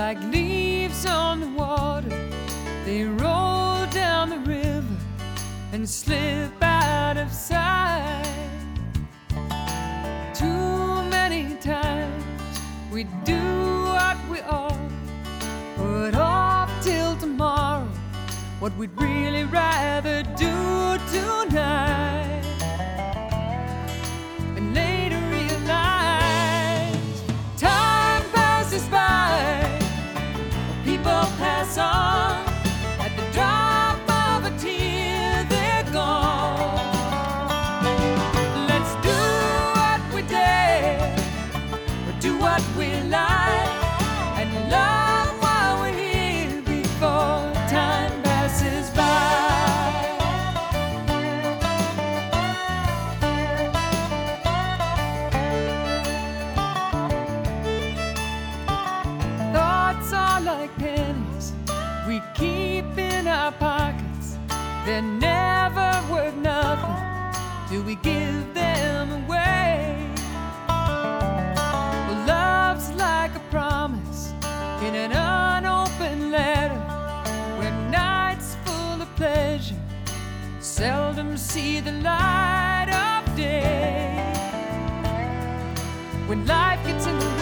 like leaves on the water. They roll down the river and slip out of sight. Too many times we do what we ought, put off till tomorrow what we'd really rather do tonight, and later realize time passes by, people pass on, at the drop of a tear they're gone. Let's do what we dare, or do what we like, and love while we're here before time passes by. Thoughts are like pennies we keep in our pockets. They're never worth nothing till we give them away. Well, love's like a promise in an unopened letter, where nights full of pleasure seldom see the light of day. When life gets in the